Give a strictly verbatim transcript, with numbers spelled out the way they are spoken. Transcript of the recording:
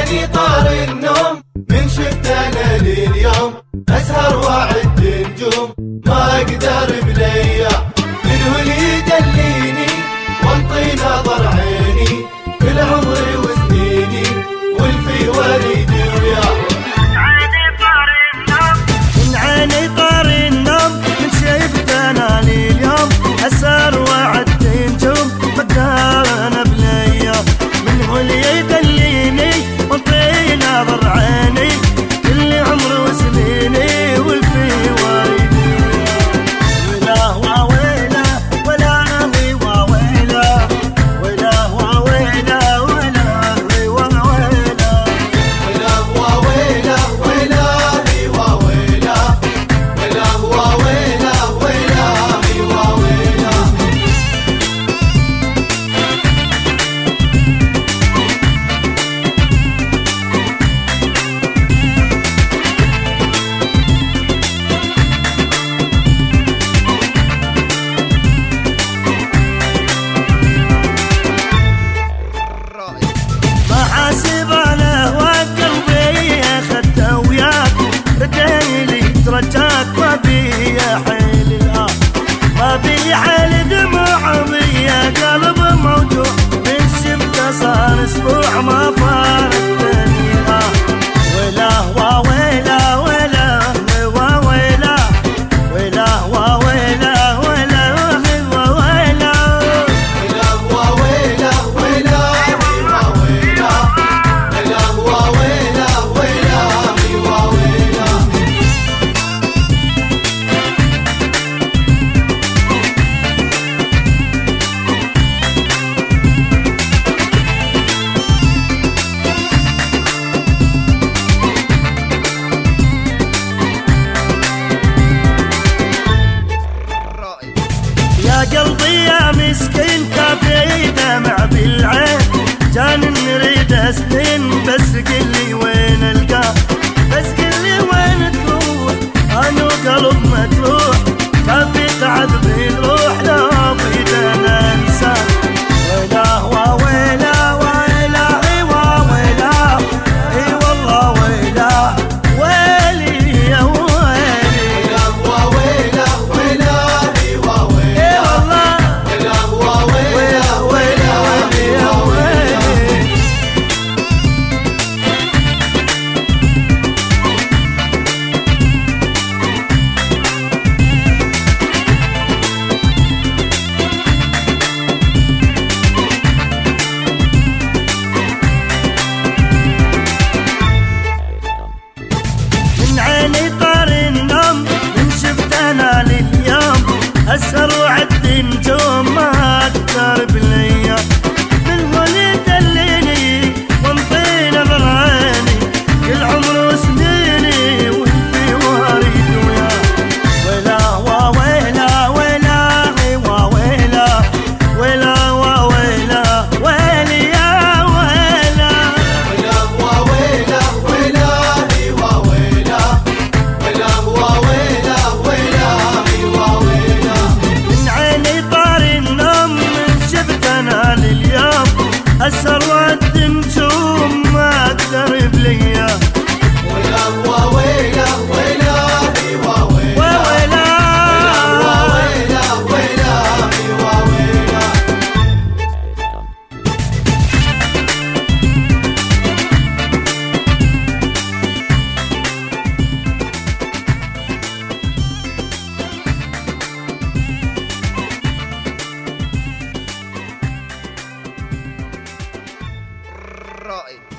عيني طار النوم من شفت انا لليوم، اسهر واعد نجوم ما اقدر بليا، منو اللي يدليني وانطي نظر عيني كل عمري وسنيني والفي وريدي وياه. عيني طار النوم من عيني طار النوم من شفت انا لليوم، اسهر واعد نجوم ما اقدر انا بليا، منو اللي يدليني وانطي نظر عيني كل عمري وسنيني والفي وريدي وياه. ولا ويلا ولا هي وويلا ولا ويلا ولا هي وويلا ولا هو ويلا ولا هي وويلا ولا هو ويلا ولا هي وويلا. ما حاسب انا وقلبي اخذته وياك، ردني لي ترجاك ما بي حيل الان، ما بي حيل دموع بيا قلب موجوع من شفته صار اسبوع ما فارقتني آه. ولا وويلا ولا وويلا ولا وويلا ولا وويلا ولا هو ويلا ولا هي وويلا ولا هو ويلا ولا هي وويلا. يا قلبي يا مسكين كافي دمع بالعين، جان نريد اسنين بس قلي وين القاه، بس قلي وين تروح انا قلب مجروح، كافي تعذبي الروح لا اريد انا انساه. ويلا وويلا ويلا اي وويلا اي والله ويلا ويلي يا ويلي ولا هو ويلا ولا هي وويلا اي والله ولا هو ويلا ولا هي يا وويلا. ويلي. من عيني طار النوم من شفت انا لليوم، اسهر وعد نجوم ما اقدر بليا، من اللي دليني وانطي نظر عيني كل عمر وسنيني والفي وريد وياه. ولا وويلا ولا هي وويلا ولا وويلا ويلي يا ويلا ولا هو ويلا ولا هي وويلا ولا هو ويلا ولا هي وويلا. من عيني طار النوم من شفت انا لليوم، اسهر وعد نجوم ما اقدر بليا. ولا هو ويلا ولا هي وويلا وويلا ولا ويلا هي وويلا. رائد.